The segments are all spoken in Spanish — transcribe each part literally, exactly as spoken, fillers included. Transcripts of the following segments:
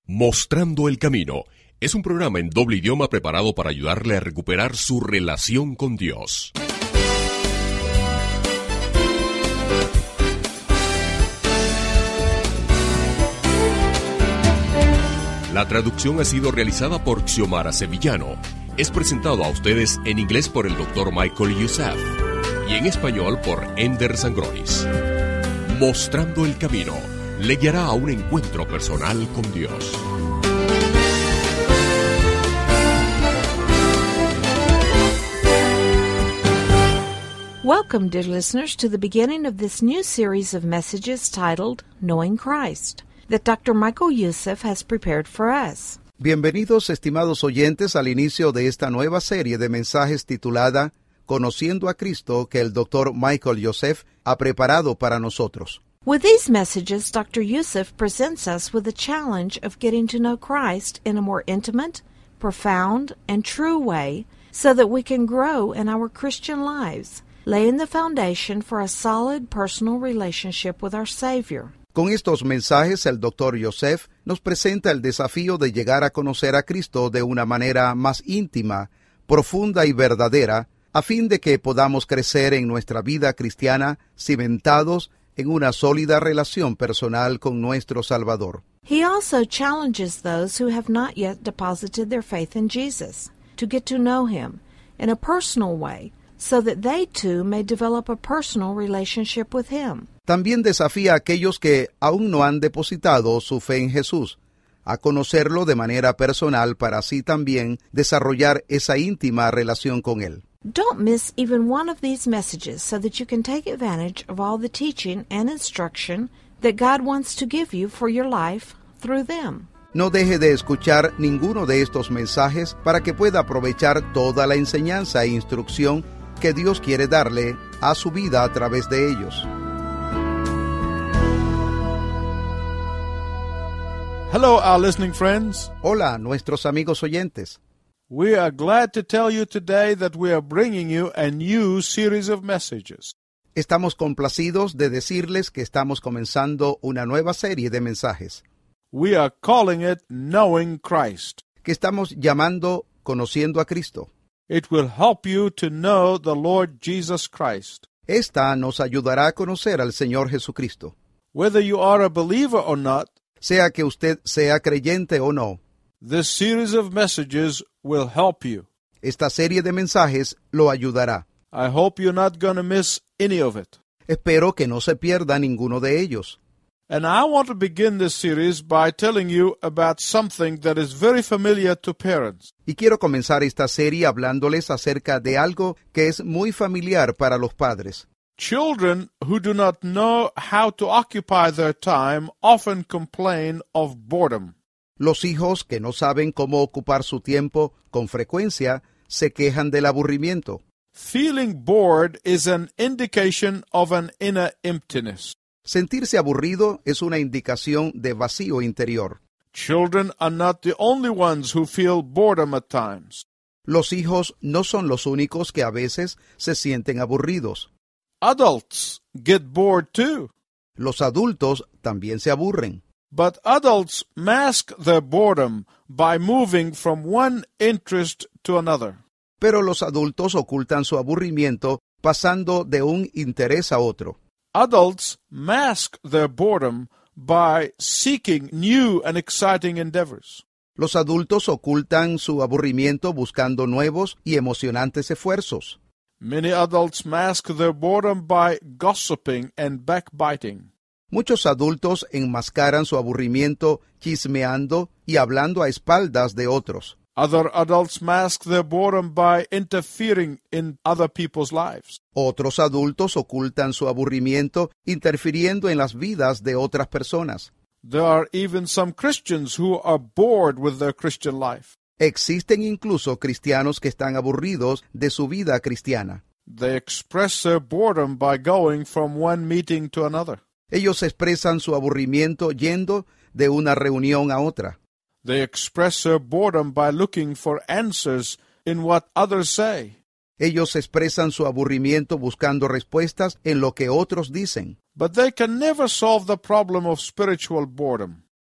Mostrando el Camino es un programa en doble idioma preparado para ayudarle a recuperar su relación con Dios. La traducción ha sido realizada por Xiomara Sevillano. Es presentado a ustedes en inglés por el doctor Michael Youssef y en español por Ender Sangronis. Mostrando el Camino le guiará a un encuentro personal con Dios. Welcome, dear listeners, to the beginning of this new series of messages titled Knowing Christ, that Doctor Michael Youssef has prepared for us. Bienvenidos, estimados oyentes, al inicio de esta nueva serie de mensajes titulada Conociendo a Cristo, que el doctor Michael Youssef ha preparado para nosotros. With these messages, Doctor Youssef presents us with the challenge of getting to know Christ in a more intimate, profound, and true way so that we can grow in our Christian lives, laying the foundation for a solid personal relationship with our Savior. Con estos mensajes, el doctor Youssef nos presenta el desafío de llegar a conocer a Cristo de una manera más íntima, profunda y verdadera, a fin de que podamos crecer en nuestra vida cristiana cimentados en una sólida relación personal con nuestro Salvador. He also challenges those who have not yet deposited their faith in Jesus to get to know Him in a personal way so that they too may develop a personal relationship with Him. También desafía a aquellos que aún no han depositado su fe en Jesús a conocerlo de manera personal para así también desarrollar esa íntima relación con Él. Don't miss even one of these messages so that you can take advantage of all the teaching and instruction that God wants to give you for your life through them. No deje de escuchar ninguno de estos mensajes para que pueda aprovechar toda la enseñanza e instrucción que Dios quiere darle a su vida a través de ellos. Hello, our listening friends. Hola, nuestros amigos oyentes. We are glad to tell you today that we are bringing you a new series of messages. Estamos complacidos de decirles que estamos comenzando una nueva serie de mensajes, We are calling it Knowing Christ. que estamos llamando Conociendo a Cristo. It will help you to know the Lord Jesus Christ. Esta nos ayudará a conocer al Señor Jesucristo. Whether you are a believer or not, Sea que usted sea creyente o no, this series of messages will help you. esta serie de mensajes lo ayudará. I hope you're not going to miss any of it. Espero que no se pierda ninguno de ellos. And I want to begin this series by telling you about something that is very familiar to parents. Y quiero comenzar esta serie hablándoles acerca de algo que es muy familiar para los padres. Children who do not know how to occupy their time often complain of boredom. Los hijos que no saben cómo ocupar su tiempo con frecuencia se quejan del aburrimiento. Feeling bored is an indication of an inner emptiness. Sentirse aburrido es una indicación de vacío interior. Children are not the only ones who feel boredom at times. Los hijos no son los únicos que a veces se sienten aburridos. Adults get bored too. Los adultos también se aburren. But adults mask their boredom by moving from one interest to another. Pero los adultos ocultan su aburrimiento pasando de un interés a otro. Adults mask their boredom by seeking new and exciting endeavors. Los adultos ocultan su aburrimiento buscando nuevos y emocionantes esfuerzos. Many adults mask their boredom by gossiping and backbiting. Muchos adultos enmascaran su aburrimiento chismeando y hablando a espaldas de otros. Other adults mask their boredom by interfering in other people's lives. Otros adultos ocultan su aburrimiento interfiriendo en las vidas de otras personas. There are even some Christians who are bored with their Christian life. Existen incluso cristianos que están aburridos de su vida cristiana. They express their boredom by going from one meeting to another. Ellos expresan su aburrimiento yendo de una reunión a otra. They express their boredom by looking for answers in what others say. Ellos expresan su aburrimiento buscando respuestas en lo que otros dicen. But they can never solve the problem of spiritual boredom.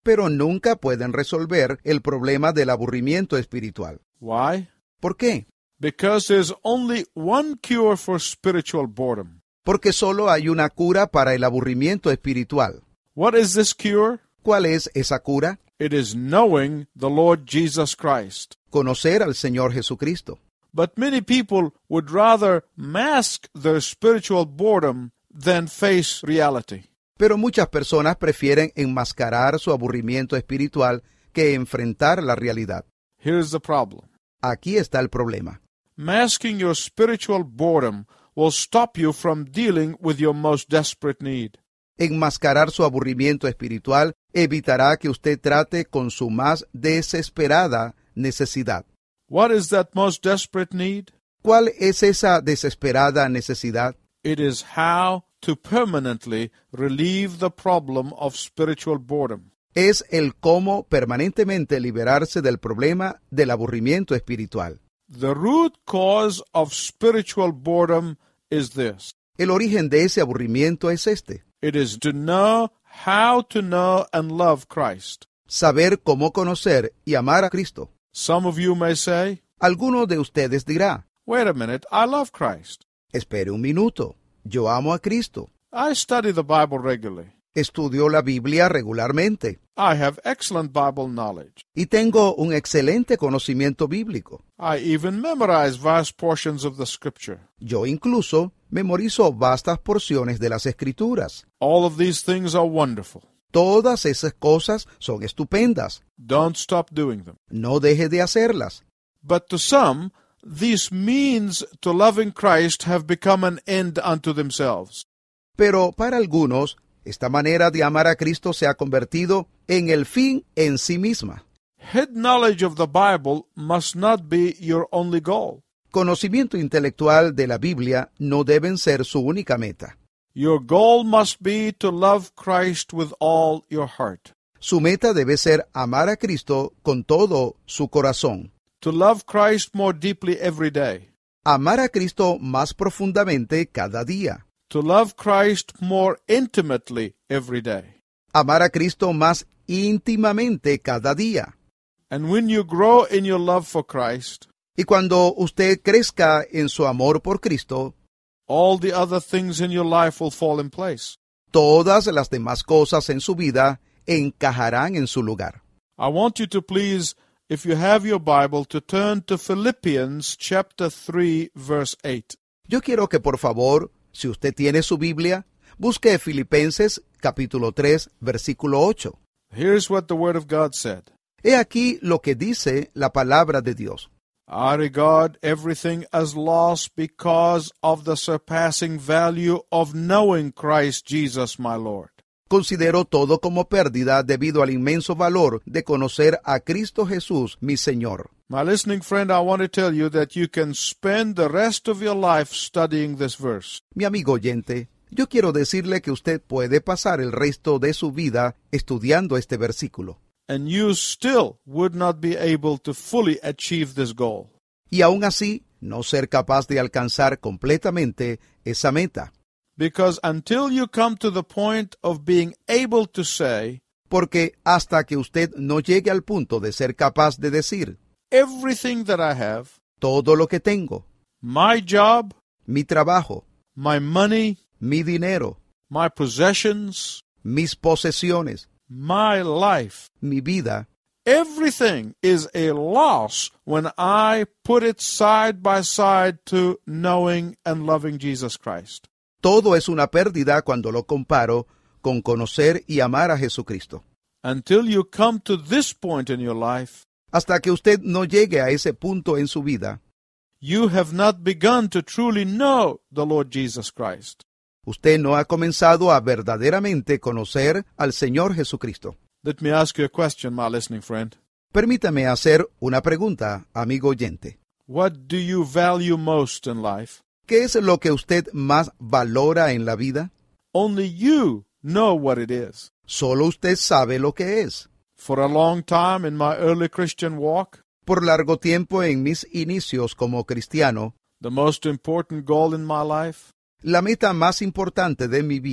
pero nunca pueden resolver el problema del aburrimiento espiritual. Why? ¿Por qué? Because there's only one cure for spiritual boredom. Porque solo hay una cura para el aburrimiento espiritual. What is this cure? ¿Cuál es esa cura? It is knowing the Lord Jesus Christ. Conocer al Señor Jesucristo. But many people would rather mask their spiritual boredom than face reality. Pero muchas personas prefieren enmascarar su aburrimiento espiritual que enfrentar la realidad. Here's the problem. Aquí está el problema. Masking your spiritual boredom will stop you from dealing with your most desperate need. Enmascarar su aburrimiento espiritual evitará que usted trate con su más desesperada necesidad. What is that most desperate need? ¿Cuál es esa desesperada necesidad? It is how to permanently relieve the problem of spiritual boredom. Es el cómo permanentemente liberarse del problema del aburrimiento espiritual. The root cause of spiritual boredom is this. El origen de ese aburrimiento es este: It is to know how to know and love Christ. saber cómo conocer y amar a Cristo. Some of you may say, Alguno de ustedes dirá, wait a minute, I love Christ. espere un minuto, yo amo a Cristo. I study the Bible regularly. Estudio la Biblia regularmente I have excellent Bible knowledge. y tengo un excelente conocimiento bíblico. I even memorize vast portions of the Scripture. Yo incluso memorizo vastas porciones de las Escrituras. All of these things are wonderful. Todas esas cosas son estupendas. Don't stop doing them. No deje de hacerlas. But to some, these means to loving Christ have become an end unto themselves. Pero para algunos, esta manera de amar a Cristo se ha convertido en el fin en sí misma. Head knowledge of the Bible must not be your only goal. Conocimiento intelectual de la Biblia no deben ser su única meta. Your goal must be to love Christ with all your heart. Su meta debe ser amar a Cristo con todo su corazón. To love Christ more deeply every day. Amar a Cristo más profundamente cada día. To love Christ more intimately every day. Amar a Cristo más íntimamente cada día. And when you grow in your love for Christ, Y cuando usted crezca en su amor por Cristo, all the other things in your life will fall in place. todas las demás cosas en su vida encajarán en su lugar. I want you to please, if you have your Bible, to turn to Philippians chapter three, verse eight. Yo quiero que por favor, si usted tiene su Biblia, busque Filipenses capítulo tres, versículo ocho. Here's what the Word of God said. He aquí lo que dice la palabra de Dios. I regard everything as loss because of the surpassing value of knowing Christ Jesus my Lord. Considero todo como pérdida debido al inmenso valor de conocer a Cristo Jesús, mi Señor. My listening friend, I want to tell you that you can spend the rest of your life studying this verse. Mi amigo oyente, yo quiero decirle que usted puede pasar el resto de su vida estudiando este versículo. And you still would not be able to fully achieve this goal. Y aún así, no ser capaz de alcanzar completamente esa meta. Because until you come to the point of being able to say, Porque hasta que usted no llegue al punto de ser capaz de decir, everything that I have, todo lo que tengo, my job, mi trabajo, my money, mi dinero, my possessions, mis posesiones, my life, mi vida, everything is a loss when I put it side by side to knowing and loving Jesus Christ. todo es una pérdida cuando lo comparo con conocer y amar a Jesucristo. Until you come to this point in your life, Hasta que usted no llegue a ese punto en su vida, you have not begun to truly know the Lord Jesus Christ. usted no ha comenzado a verdaderamente conocer al Señor Jesucristo. Let me ask you a question, my listening friend. Permítame hacer una pregunta, amigo oyente. What do you value most in life? ¿Qué es lo que usted más valora en la vida? Only you know what it is. Solo usted sabe lo que es. For a long time in my early Christian walk, Por largo tiempo en mis inicios como cristiano, the most important goal in my life la meta más importante de mi vida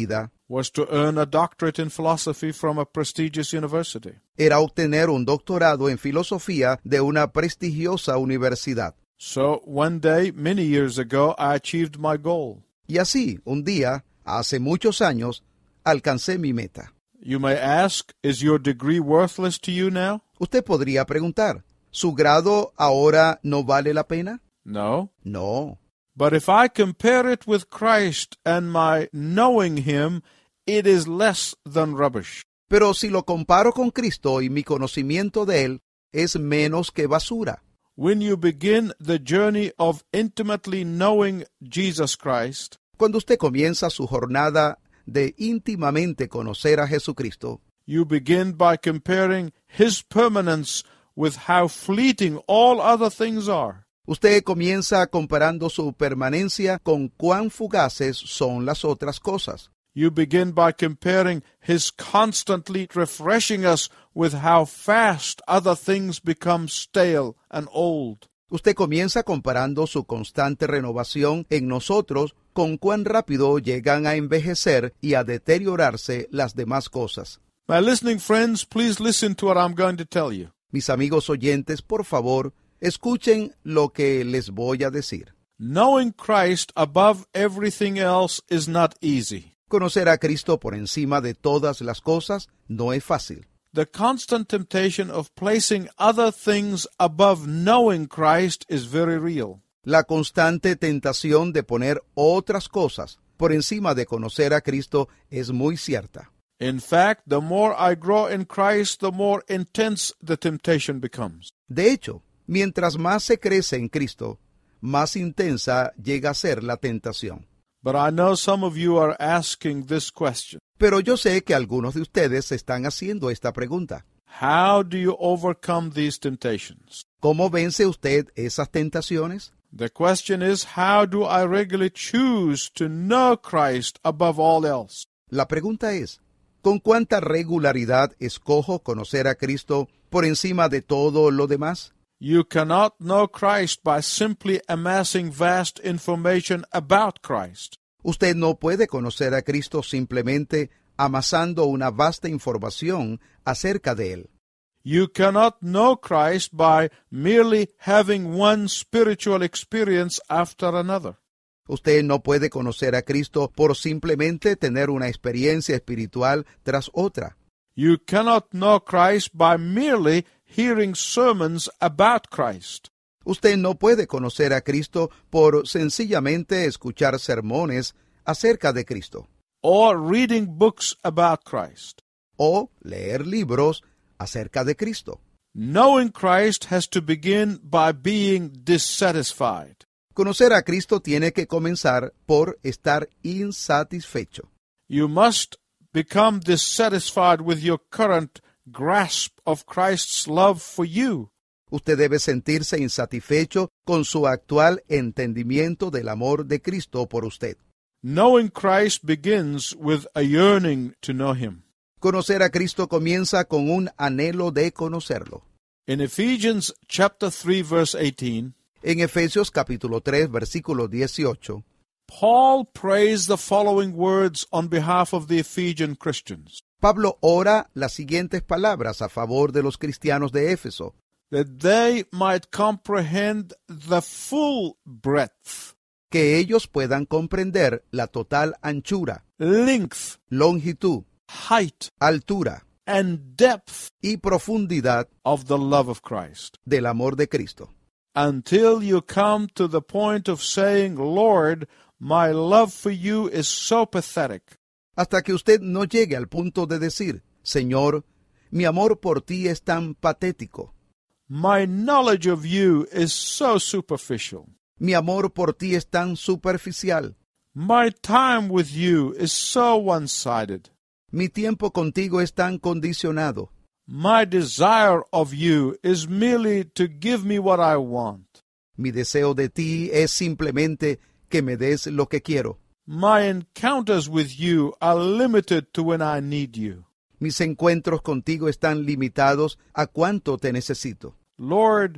was to earn a doctorate in philosophy from a prestigious university. Era obtener un doctorado en filosofía de una prestigiosa universidad. So one day, many years ago, I achieved my goal. Y así, un día, hace muchos años, alcancé mi meta. You may ask, is your degree worthless to you now? Usted podría preguntar, ¿su grado ahora no vale la pena? No. No. But if I compare it with Christ and my knowing Him, it is less than rubbish. Pero si lo comparo con Cristo y mi conocimiento de Él, es menos que basura. When you begin the journey of intimately knowing Jesus Christ, Cuando usted comienza su jornada de íntimamente conocer a Jesucristo, you begin by comparing His permanence with how fleeting all other things are. usted comienza comparando su permanencia con cuán fugaces son las otras cosas. You begin by comparing His constantly refreshing us with how fast other things become stale and old. Usted comienza comparando su constante renovación en nosotros con cuán rápido llegan a envejecer y a deteriorarse las demás cosas. My listening friends, please listen to what I'm going to tell you. Mis amigos oyentes, por favor, escuchen lo que les voy a decir. Knowing Christ above everything else is not easy. Conocer a Cristo por encima de todas las cosas no es fácil. The constant temptation of placing other things above knowing Christ is very real. La constante tentación de poner otras cosas por encima de conocer a Cristo es muy cierta. In fact, the more I grow in Christ, the more intense the temptation becomes. De hecho, mientras más se crece en Cristo, más intensa llega a ser la tentación. But I know some of you are asking this question. Pero yo sé que algunos de ustedes se están haciendo esta pregunta. How do you overcome these temptations? ¿Cómo vence usted esas tentaciones? The question is, how do I regularly choose to know Christ above all else? La pregunta es, ¿con cuánta regularidad escojo conocer a Cristo por encima de todo lo demás? You cannot know Christ by simply amassing vast information about Christ. Usted no puede conocer a Cristo simplemente amasando una vasta información acerca de Él. You cannot know Christ by merely having one spiritual experience after another. Usted no puede conocer a Cristo por simplemente tener una experiencia espiritual tras otra. You cannot know Christ by merely hearing sermons about Christ. Usted no puede conocer a Cristo por sencillamente escuchar sermones acerca de Cristo. Or reading books about Christ. O leer libros acerca de Cristo. Knowing Christ has to begin by being dissatisfied. Conocer a Cristo tiene que comenzar por estar insatisfecho. You must become dissatisfied with your current grasp of Christ's love for you. Usted debe sentirse insatisfecho con su actual entendimiento del amor de Cristo por usted. Knowing Christ begins with a yearning to know Him. Conocer a Cristo comienza con un anhelo de conocerlo. In Ephesians chapter three verse eighteen, En Efesios capítulo tres, versículo dieciocho, Paul prays the following words on behalf of the Ephesian Christians. Pablo ora las siguientes palabras a favor de los cristianos de Éfeso, That they might comprehend the full breadth, que ellos puedan comprender la total anchura, length, longitud, height, altura and depth y profundidad of the love of Christ, del amor de Cristo, until you come to the point of saying, Lord, my love for you is so pathetic. hasta que usted no llegue al punto de decir, Señor, mi amor por ti es tan patético, My knowledge of you is so superficial. mi amor por ti es tan superficial, My time with you is so one-sided. mi tiempo contigo es tan condicionado, My desire of you is merely to give me what I want. mi deseo de ti es simplemente que me des lo que quiero. My encounters with you are limited to when I need you. Mis encuentros contigo están limitados a cuánto te necesito. Lord,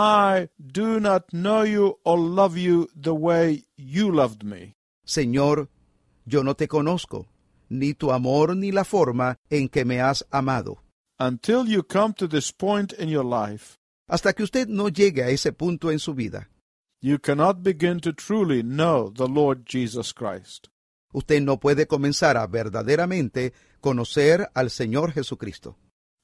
I do not know you or love you the way you loved me. Señor, yo no te conozco, ni tu amor ni la forma en que me has amado. Until you come to this point in your life, Hasta que usted no llegue a ese punto en su vida, you cannot begin to truly know the Lord Jesus Christ. usted no puede comenzar a verdaderamente conocer al Señor Jesucristo.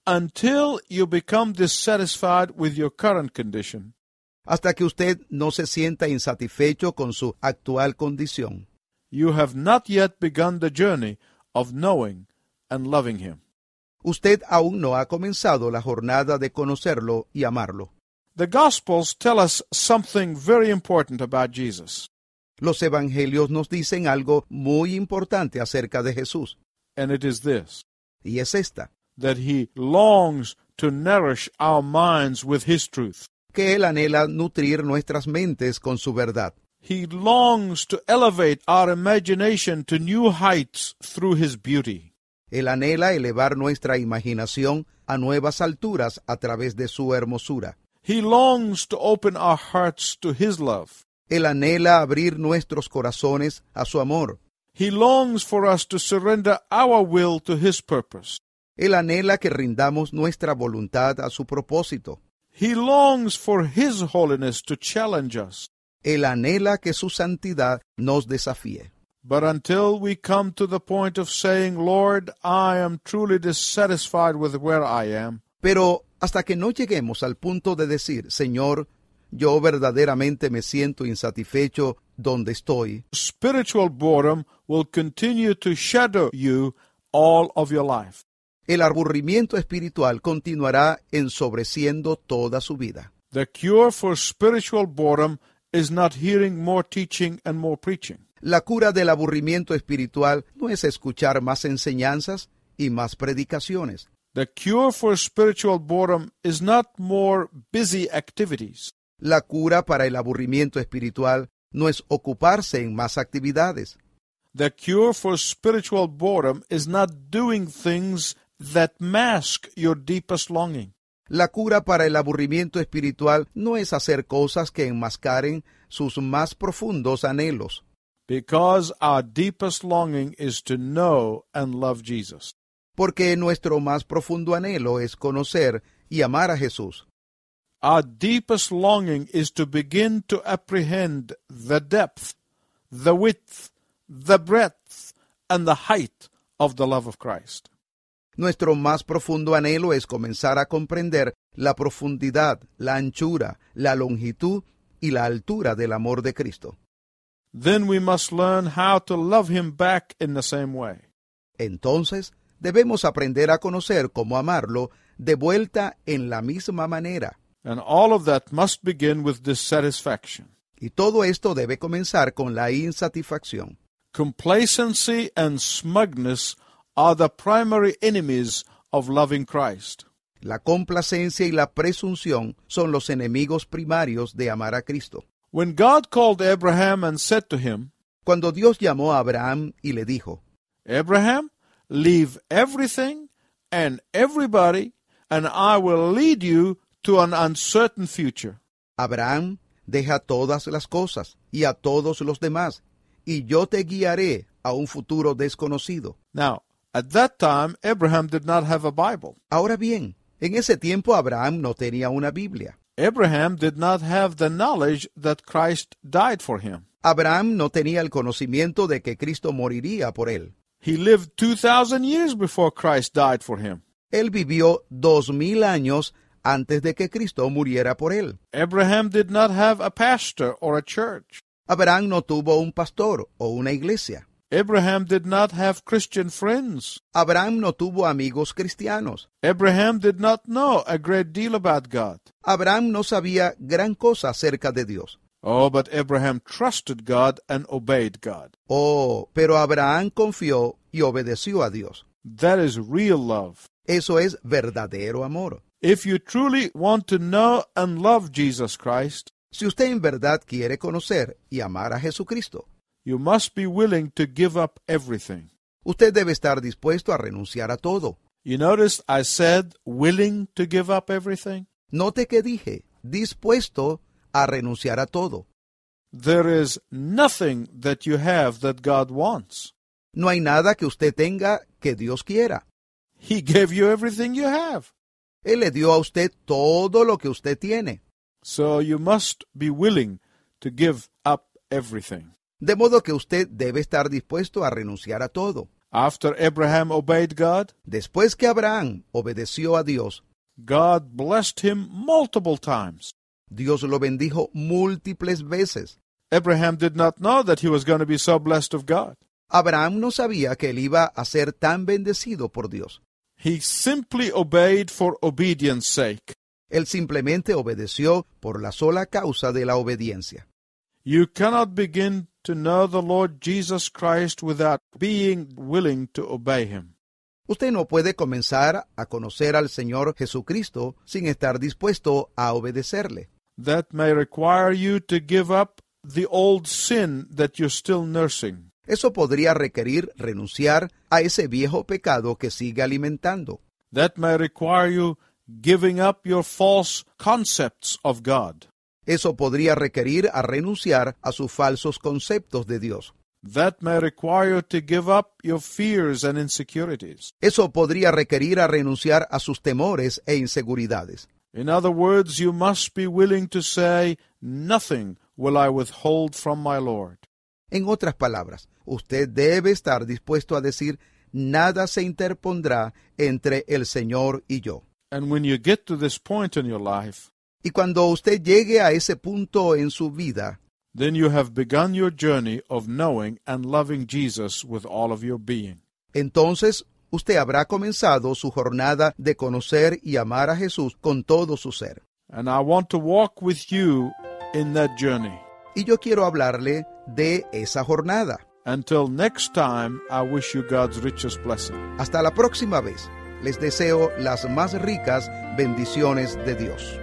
Until you become dissatisfied with your current condition, Hasta que usted no se sienta insatisfecho con su actual condición, you have not yet begun the journey of knowing and loving Him. usted aún no ha comenzado la jornada de conocerlo y amarlo. The Gospels tell us something very important about Jesus, Los evangelios nos dicen algo muy importante acerca de Jesús, and it is this, y es esta, that He longs to nourish our minds with His truth. que Él anhela nutrir nuestras mentes con su verdad. He longs to elevate our imagination to new heights through His beauty. Él anhela elevar nuestra imaginación a nuevas alturas a través de su hermosura. He longs to open our hearts to His love. Él anhela abrir nuestros corazones a su amor. He longs for us to surrender our will to His purpose. Él anhela que rindamos nuestra voluntad a su propósito. He longs for His holiness to challenge us. Él anhela que su santidad nos desafíe. But until we come to the point of saying, Lord, I am truly dissatisfied with where I am, Pero hasta que no lleguemos al punto de decir, Señor, yo verdaderamente me siento insatisfecho donde estoy, spiritual boredom will continue to shadow you all of your life. el aburrimiento espiritual continuará ensobreciendo toda su vida. The cure for spiritual boredom is not hearing more teaching and more preaching. La cura del aburrimiento espiritual no es escuchar más enseñanzas y más predicaciones. The cure for spiritual boredom is not more busy activities. La cura para el aburrimiento espiritual no es ocuparse en más actividades. The cure for spiritual boredom is not doing things that mask your deepest longing. La cura para el aburrimiento espiritual no es hacer cosas que enmascaren sus más profundos anhelos, Because our deepest longing is to know and love Jesus. porque nuestro más profundo anhelo es conocer y amar a Jesús. Our deepest longing is to begin to apprehend the depth, the width, the breadth, and the height of the love of Christ. Nuestro más profundo anhelo es comenzar a comprender la profundidad, la anchura, la longitud y la altura del amor de Cristo. Then we must learn how to love Him back in the same way. Entonces, debemos aprender a conocer cómo amarlo de vuelta en la misma manera. And all of that must begin with dissatisfaction. Y todo esto debe comenzar con la insatisfacción. Complacency and smugness are the primary enemies of loving Christ. La complacencia y la presunción son los enemigos primarios de amar a Cristo. When God called Abraham and said to him, Cuando Dios llamó a Abraham y le dijo, Abraham, leave everything and everybody, and I will lead you to an uncertain future. Abraham, deja todas las cosas y a todos los demás, y yo te guiaré a un futuro desconocido. Now, at that time, Abraham did not have a Bible. Ahora bien, en ese tiempo Abraham no tenía una Biblia. Abraham did not have the knowledge that Christ died for him. Abraham no tenía el conocimiento de que Cristo moriría por él. He lived two thousand years before Christ died for him. Él vivió dos mil años antes de que Cristo muriera por él. Abraham did not have a pastor or a church. Abraham no tuvo un pastor o una iglesia. Abraham did not have Christian friends. Abraham no tuvo amigos cristianos. Abraham did not know a great deal about God. Abraham no sabía gran cosa acerca de Dios. Oh, but Abraham trusted God and obeyed God. Oh, pero Abraham confió y obedeció a Dios. That is real love. Eso es verdadero amor. If you truly want to know and love Jesus Christ, Si usted en verdad quiere conocer y amar a Jesucristo, you must be willing to give up everything. usted debe estar dispuesto a renunciar a todo. You notice I said willing to give up everything? Note que dije, dispuesto a renunciar a todo. There is nothing that you have that God wants. No hay nada que usted tenga que Dios quiera. He gave you everything you have. Él le dio a usted todo lo que usted tiene. So you must be willing to give up everything. De modo que usted debe estar dispuesto a renunciar a todo. After Abraham obeyed God, Después que Abraham obedeció a Dios, God blessed him multiple times. Dios lo bendijo múltiples veces. Abraham did not know that he was going to be so blessed of God. Abraham no sabía que él iba a ser tan bendecido por Dios. He simply obeyed for obedience sake. Él simplemente obedeció por la sola causa de la obediencia. You cannot begin to know the Lord Jesus Christ without being willing to obey him. Usted no puede comenzar a conocer al Señor Jesucristo sin estar dispuesto a obedecerle. That may require you to give up the old sin that you're still nursing. Eso podría requerir renunciar a ese viejo pecado que sigue alimentando. That may require you giving up your false concepts of God. Eso podría requerir a renunciar a sus falsos conceptos de Dios. That may require you to give up your fears and insecurities. Eso podría requerir a renunciar a sus temores e inseguridades. In other words, you must be willing to say, "Nothing will I withhold from my Lord." En otras palabras, usted debe estar dispuesto a decir, nada se interpondrá entre el Señor y yo. And when you get to this point in your life, Y cuando usted llegue a ese punto en su vida, then you have begun your journey of knowing and loving Jesus with all of your being. entonces usted habrá comenzado su jornada de conocer y amar a Jesús con todo su ser. And I want to walk with you in that journey. Y yo quiero hablarle de esa jornada. Until next time, I wish you God's richest blessing. Hasta la próxima vez. Les deseo las más ricas bendiciones de Dios.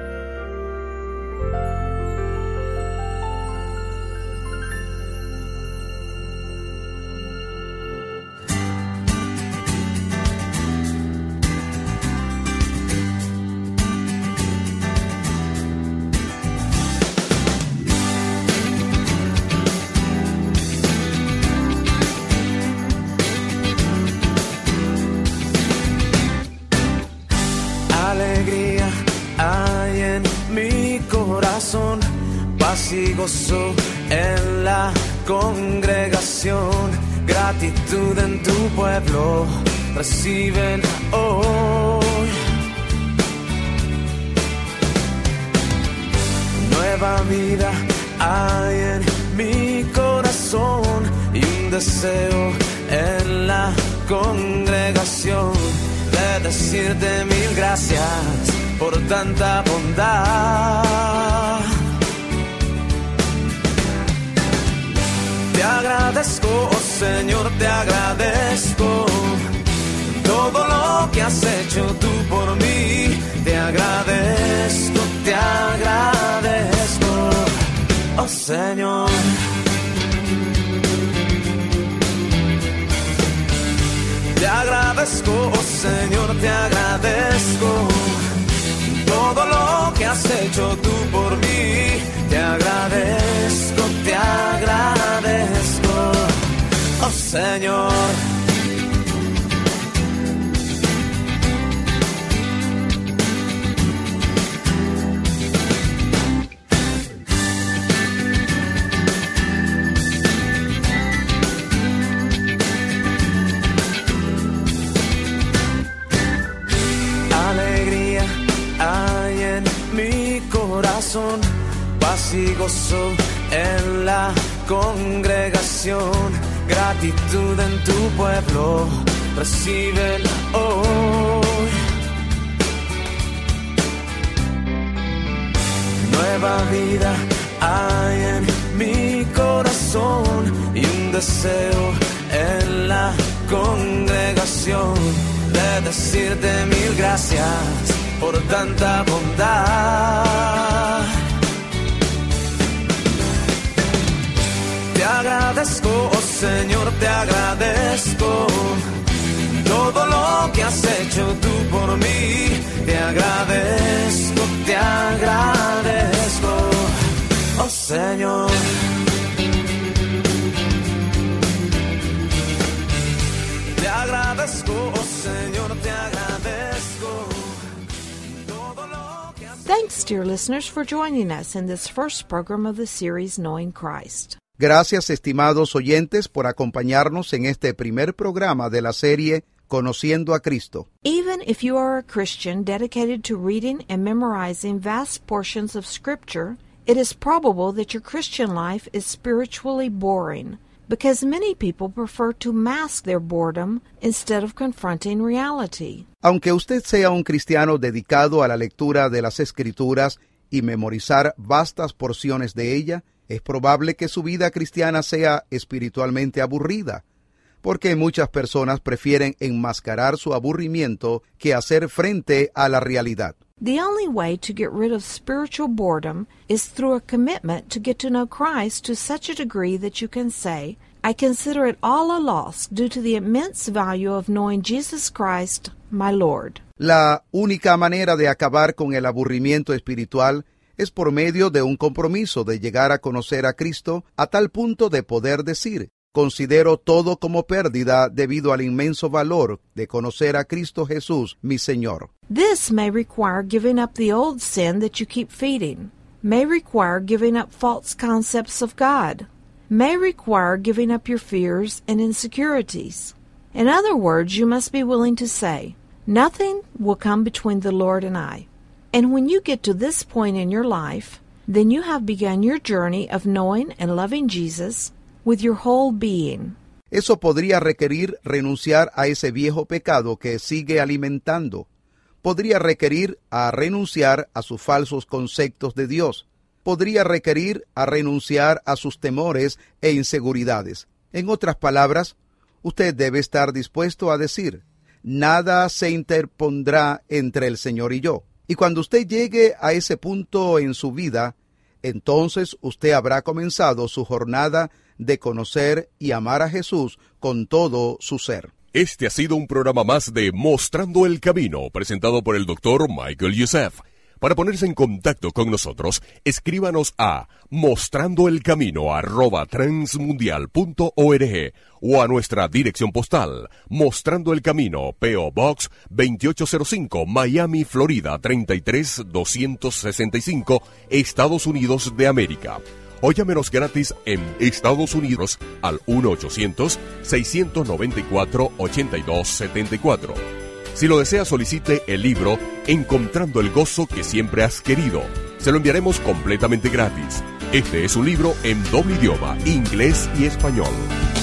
Alegría hay en mi corazón, paz y gozo en la congregación, gratitud en tu pueblo reciben hoy. Nueva vida hay en mi corazón y un deseo en la congregación de decirte mil gracias por tanta bondad. Te agradezco, oh Señor, te agradezco todo lo que has hecho tú por mí. Te agradezco, te agradezco, oh Señor. Te agradezco, oh Señor, te agradezco todo lo que has hecho tú por mí. Te agradezco, te agradezco, oh Señor. Paz y gozo en la congregación, gratitud en tu pueblo reciben hoy. Nueva vida hay en mi corazón y un deseo en la congregación de decirte mil gracias por tanta bondad. Te agradezco, oh Señor, te agradezco todo lo que has hecho tú por mí. Te agradezco, te agradezco, oh Señor. Thanks, dear listeners, for joining us in this first program of the series Knowing Christ. Gracias, estimados oyentes, por acompañarnos en este primer programa de la serie Conociendo a Cristo. Even if you are a Christian dedicated to reading and memorizing vast portions of Scripture, it is probable that your Christian life is spiritually boring, because many people prefer to mask their boredom instead of confronting reality. Aunque usted sea un cristiano dedicado a la lectura de las Escrituras y memorizar vastas porciones de ella, es probable que su vida cristiana sea espiritualmente aburrida, porque muchas personas prefieren enmascarar su aburrimiento que hacer frente a la realidad. The only way to get rid of spiritual boredom is through a commitment to get to know Christ to such a degree that you can say, I consider it all a loss due to the immense value of knowing Jesus Christ, my Lord. La única manera de acabar con el aburrimiento espiritual es por medio de un compromiso de llegar a conocer a Cristo a tal punto de poder decir, considero todo como pérdida debido al inmenso valor de conocer a Cristo Jesús, mi Señor. This may require giving up the old sin that you keep feeding, may require giving up false concepts of God, may require giving up your fears and insecurities. In other words, you must be willing to say, nothing will come between the Lord and I. And when you get to this point in your life, then you have begun your journey of knowing and loving Jesus with your whole being. Eso podría requerir renunciar a ese viejo pecado que sigue alimentando. Podría requerir a renunciar a sus falsos conceptos de Dios. Podría requerir a renunciar a sus temores e inseguridades. En otras palabras, usted debe estar dispuesto a decir, nada se interpondrá entre el Señor y yo. Y cuando usted llegue a ese punto en su vida, entonces usted habrá comenzado su jornada de conocer y amar a Jesús con todo su ser. Este ha sido un programa más de Mostrando el Camino, presentado por el doctor Michael Youssef. Para ponerse en contacto con nosotros, escríbanos a mostrandoelcamino arroba transmundial punto org o a nuestra dirección postal, Mostrando el Camino, P O Box veintiocho cero cinco, Miami, Florida treinta y tres doscientos sesenta y cinco, Estados Unidos de América. O llámenos gratis en Estados Unidos al uno ochocientos, seiscientos noventa y cuatro, ochenta y dos setenta y cuatro. Si lo desea, solicite el libro Encontrando el Gozo que Siempre Has Querido. Se lo enviaremos completamente gratis. Este es un libro en doble idioma, inglés y español.